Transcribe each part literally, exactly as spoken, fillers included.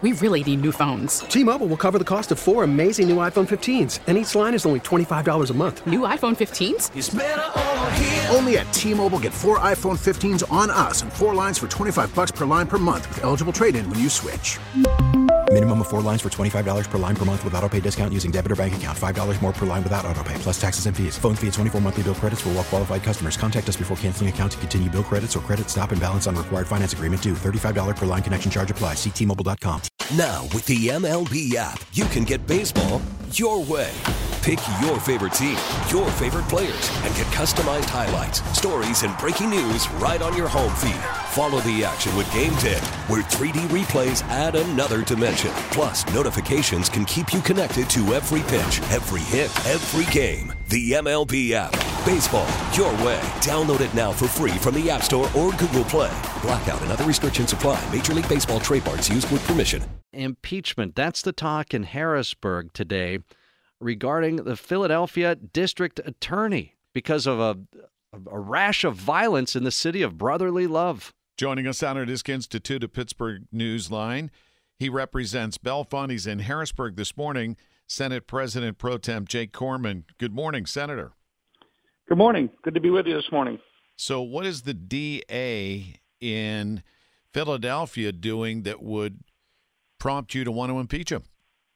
We really need new phones. T-Mobile will cover the cost of four amazing new iPhone fifteens, and each line is only twenty-five dollars a month. New iPhone fifteens? It's better over here. Only at T-Mobile, get four iPhone fifteens on us and four lines for twenty-five dollars per line per month with eligible trade-in when you switch. Minimum of four lines for twenty-five dollars per line per month with autopay discount using debit or bank account. five dollars more per line without autopay, plus taxes and fees. Phone fee at twenty-four monthly bill credits for well-qualified customers. Contact us before canceling account to continue bill credits or credit stop and balance on required finance agreement due. thirty-five dollars per line connection charge applies. See T Mobile dot com. Now, with the M L B app, you can get baseball your way. Pick your favorite team, your favorite players, and get customized highlights, stories, and breaking news right on your home feed. Follow the action with Game Day, where three D replays add another dimension. Plus, notifications can keep you connected to every pitch, every hit, every game. The M L B app. Baseball your way. Download it now for free from the App Store or Google Play. Blackout and other restrictions apply. Major League Baseball trademarks used with permission. Impeachment. That's the talk in Harrisburg today regarding the Philadelphia district attorney because of a, a rash of violence in the city of brotherly love. Joining us on our Disc Institute of Pittsburgh Newsline, he represents Bellefonte's in Harrisburg this morning, Senate President Pro Tem Jake Corman. Good morning, Senator. Good morning. Good to be with you this morning. So what is the D A in Philadelphia doing that would prompt you to want to impeach him?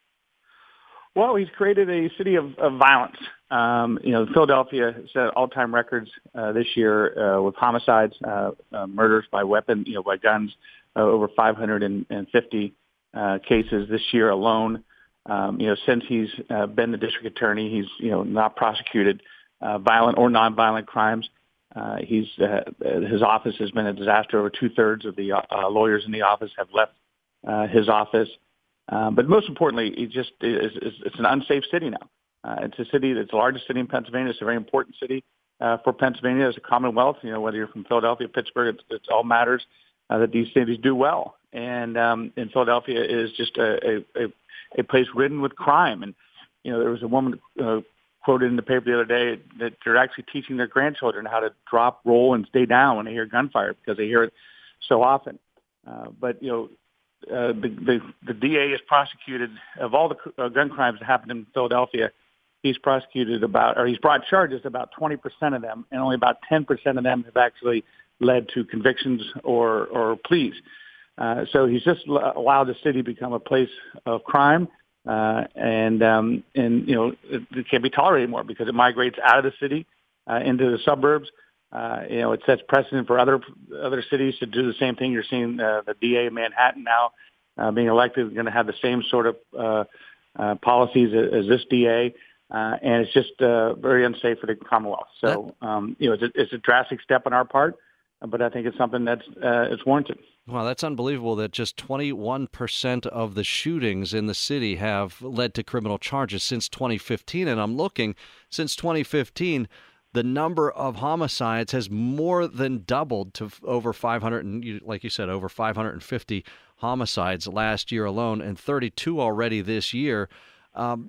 Well, he's created a city of, of violence. Um, you know, Philadelphia set all-time records uh, this year uh, with homicides, uh, uh, murders by weapon, you know, by guns, uh, over five hundred fifty uh, cases this year alone. Um, you know, since he's uh, been the district attorney, he's, you know, not prosecuted uh, violent or nonviolent crimes. Uh, he's uh, his office has been a disaster. Over two-thirds of the uh, lawyers in the office have left uh, his office. Um, but most importantly, it just is, is, it's an unsafe city now. Uh, it's a city that's the largest city in Pennsylvania. It's a very important city uh, for Pennsylvania as a Commonwealth. You know, whether you're from Philadelphia, Pittsburgh, it all matters uh, that these cities do well. And, um, and Philadelphia is just a, a, a place ridden with crime. And, you know, there was a woman uh, quoted in the paper the other day that they're actually teaching their grandchildren how to drop, roll, and stay down when they hear gunfire because they hear it so often. Uh, but, you know, Uh, the, the the D A is prosecuted of all the uh, gun crimes that happened in Philadelphia. He's prosecuted about, or he's brought charges about twenty percent of them, and only about ten percent of them have actually led to convictions or or pleas. Uh, so he's just l- allowed the city to become a place of crime, uh, and um, and you know it, it can't be tolerated anymore because it migrates out of the city uh, into the suburbs. Uh, you know, it sets precedent for other other cities to do the same thing. You're seeing uh, the D A in Manhattan now uh, being elected, going to have the same sort of uh, uh, policies as, as this D A, uh, and it's just uh, very unsafe for the Commonwealth. So, um, you know, it's a, it's a drastic step on our part, but I think it's something that's uh, it's warranted. Wow, that's unbelievable that just twenty-one percent of the shootings in the city have led to criminal charges since twenty fifteen. And I'm looking, since twenty fifteen, the number of homicides has more than doubled to over five hundred, and like you said, over five hundred fifty homicides last year alone, and thirty-two already this year. Um,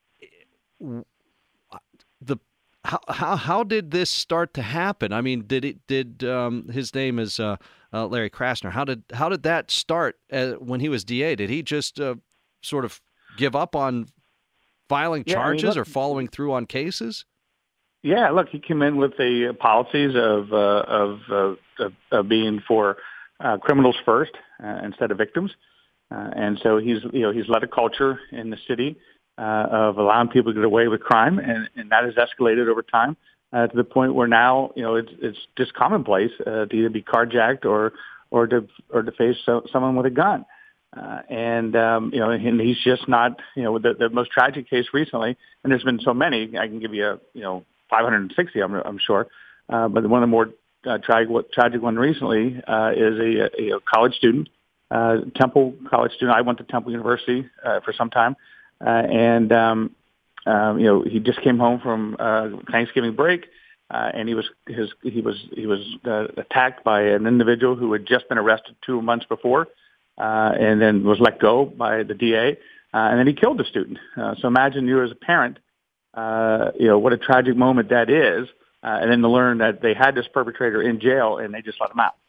the how, how how did this start to happen? I mean, did it did um, his name is uh, uh, Larry Krasner? How did how did that start uh, when he was D A? Did he just uh, sort of give up on filing yeah, charges I mean, look, or following through on cases? Yeah, look, he came in with the policies of uh, of, uh, of of being for uh, criminals first uh, instead of victims, uh, and so he's you know he's led a culture in the city uh, of allowing people to get away with crime, and, and that has escalated over time uh, to the point where now you know it's it's just commonplace uh, to either be carjacked or or to or to face so, someone with a gun. Uh, and, um, you know, and he's just not, you know, the, the most tragic case recently, and there's been so many, I can give you, a, you know, five hundred sixty, I'm, I'm sure. Uh, but one of the more uh, tragic, tragic one recently uh, is a, a college student, uh, Temple college student. I went to Temple University uh, for some time, uh, and um, um, you know he just came home from uh, Thanksgiving break, uh, and he was his he was he was uh, attacked by an individual who had just been arrested two months before, uh, and then was let go by the D A, uh, and then he killed the student. Uh, so imagine you as a parent. Uh, you know, what a tragic moment that is. Uh, and then to learn that they had this perpetrator in jail and they just let him out.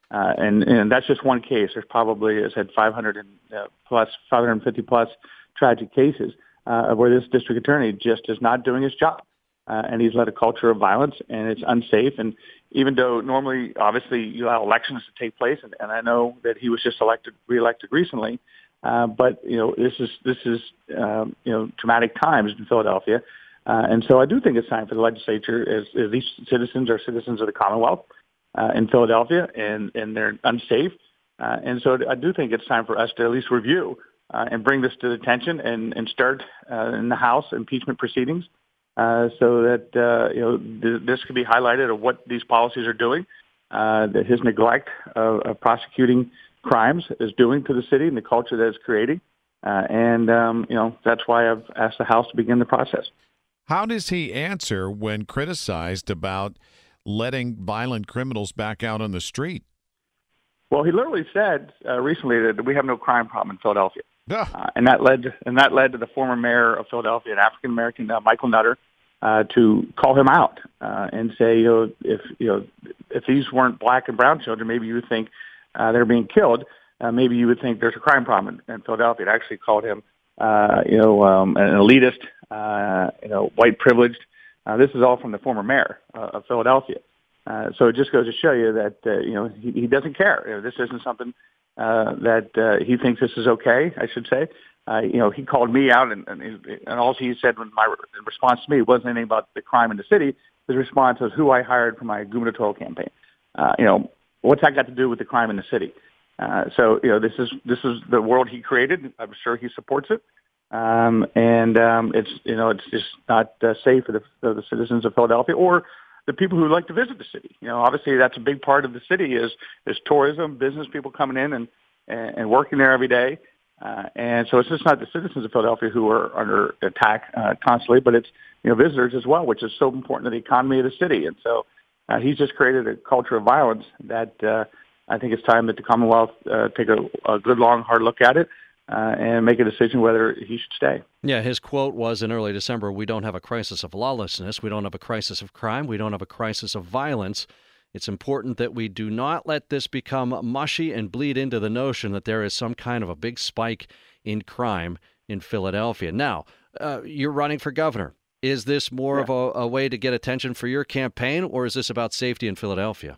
Uh, and, and that's just one case. There's probably, as I said, five hundred uh, plus, five hundred fifty plus tragic cases uh, where this district attorney just is not doing his job. Uh, and he's led a culture of violence, and it's unsafe. And even though normally, obviously, you allow elections to take place, and, and I know that he was just elected, reelected recently, uh, but you know, this is this is um, you know traumatic times in Philadelphia, uh, and so I do think it's time for the legislature, as, as these citizens are citizens of the Commonwealth uh, in Philadelphia, and and they're unsafe, uh, and so I do think it's time for us to at least review uh, and bring this to attention and and start uh, in the House impeachment proceedings. Uh, so that, uh, you know, th- this could be highlighted of what these policies are doing, uh, that his neglect of, of prosecuting crimes is doing to the city and the culture that it's creating. Uh, and, um, you know, that's why I've asked the House to begin the process. How does he answer when criticized about letting violent criminals back out on the street? Well, he literally said uh, recently that we have no crime problem in Philadelphia. Yeah. Uh, and that led and that led to the former mayor of Philadelphia, an African American, uh, Michael Nutter, uh, to call him out uh, and say, you know, if you know if these weren't black and brown children, maybe you would think uh, they're being killed. Uh, maybe you would think there's a crime problem in, in Philadelphia. It actually called him, uh, you know, um, an elitist, uh, you know, white privileged. Uh, this is all from the former mayor uh, of Philadelphia. Uh, so it just goes to show you that uh, you know he, he doesn't care. You know, this isn't something uh, that uh, he thinks this is okay. I should say. Uh, you know, he called me out, and, and, and all he said when my in response to me wasn't anything about the crime in the city. His response was who I hired for my gubernatorial campaign. Uh, you know, what's that got to do with the crime in the city? Uh, so you know, this is this is the world he created. I'm sure he supports it, um, and um, it's you know it's just not uh, safe for the, for the citizens of Philadelphia or the people who like to visit the city. You know, obviously that's a big part of the city is is tourism, business people coming in and and, and working there every day. Uh, and so it's just not the citizens of Philadelphia who are under attack uh, constantly, but it's you know visitors as well, which is so important to the economy of the city. And so uh, he's just created a culture of violence that uh, I think it's time that the Commonwealth uh, take a, a good, long, hard look at it uh, and make a decision whether he should stay. Yeah, his quote was in early December, "We don't have a crisis of lawlessness. We don't have a crisis of crime. We don't have a crisis of violence. It's important that we do not let this become mushy and bleed into the notion that there is some kind of a big spike in crime in Philadelphia." Now, uh, you're running for governor. Is this more yeah. of a, a way to get attention for your campaign, or is this about safety in Philadelphia?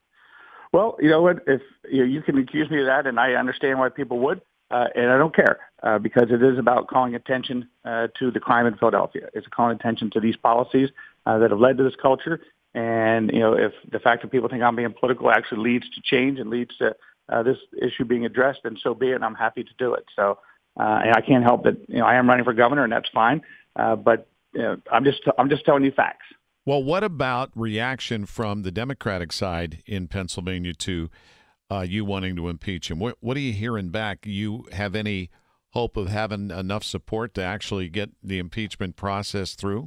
Well, you know what? If you, know, you can accuse me of that, and I understand why people would, uh, and I don't care uh, because it is about calling attention uh, to the crime in Philadelphia. It's calling attention to these policies uh, that have led to this culture. And, you know, if the fact that people think I'm being political actually leads to change and leads to uh, this issue being addressed, then so be it, and I'm happy to do it. So uh, and I can't help that, you know, I am running for governor, and that's fine. Uh, but you know, I'm just I'm just telling you facts. Well, what about reaction from the Democratic side in Pennsylvania to uh, you wanting to impeach him? What, what are you hearing back? You have any hope of having enough support to actually get the impeachment process through?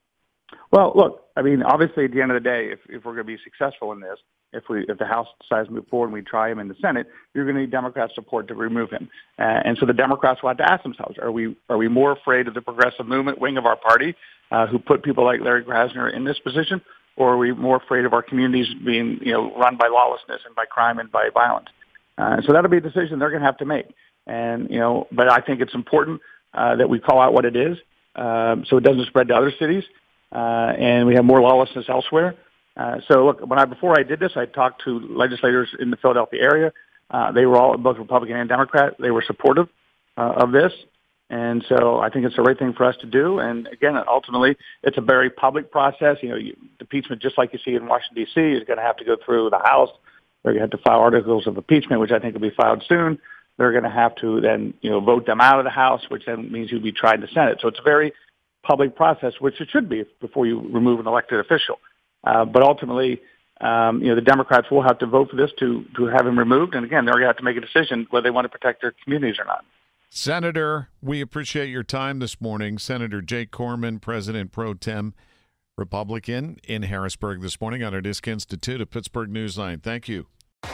Well, look, I mean, obviously, at the end of the day, if, if we're going to be successful in this, if we if the House decides to move forward and we try him in the Senate, you're going to need Democrat support to remove him. Uh, and so the Democrats will have to ask themselves: Are we are we more afraid of the progressive movement wing of our party, uh, who put people like Larry Krasner in this position, or are we more afraid of our communities being you know run by lawlessness and by crime and by violence? Uh, so that'll be a decision they're going to have to make. And you know, but I think it's important uh, that we call out what it is, um, so it doesn't spread to other cities. Uh, and we have more lawlessness elsewhere. Uh, so, look, when I before I did this, I talked to legislators in the Philadelphia area. Uh, they were all, both Republican and Democrat. They were supportive uh, of this. And so I think it's the right thing for us to do. And, again, ultimately, it's a very public process. You know, you, impeachment, just like you see in Washington, D C, is going to have to go through the House. They're going to have to file articles of impeachment, which I think will be filed soon. They're going to have to then, you know, vote them out of the House, which then means you'll be tried in the Senate. So it's a very public process, which it should be before you remove an elected official. Uh, but ultimately, um, you know, the Democrats will have to vote for this to, to have him removed. And again, they're going to have to make a decision whether they want to protect their communities or not. Senator, we appreciate your time this morning. Senator Jake Corman, President Pro Tem, Republican in Harrisburg this morning on our Disc Institute of Pittsburgh Newsline. Thank you.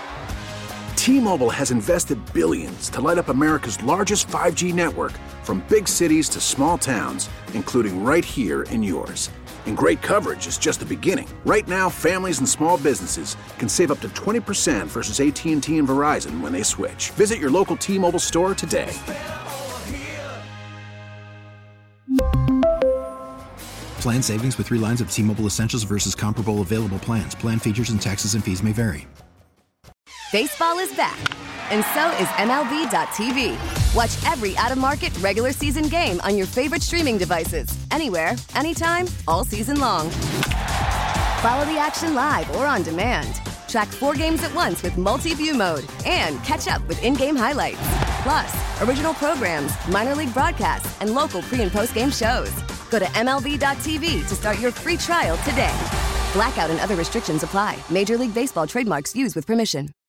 T-Mobile has invested billions to light up America's largest five G network, from big cities to small towns, including right here in yours. And great coverage is just the beginning. Right now, families and small businesses can save up to twenty percent versus A T and T and Verizon when they switch. Visit your local T-Mobile store today. Plan savings with three lines of T-Mobile Essentials versus comparable available plans. Plan features and taxes and fees may vary. Baseball is back, and so is M L B dot T V. Watch every out-of-market regular season game on your favorite streaming devices, anywhere, anytime, all season long. Follow the action live or on demand. Track four games at once with multi-view mode and catch up with in-game highlights. Plus, original programs, minor league broadcasts, and local pre- and post-game shows. Go to M L B dot T V to start your free trial today. Blackout and other restrictions apply. Major League Baseball trademarks used with permission.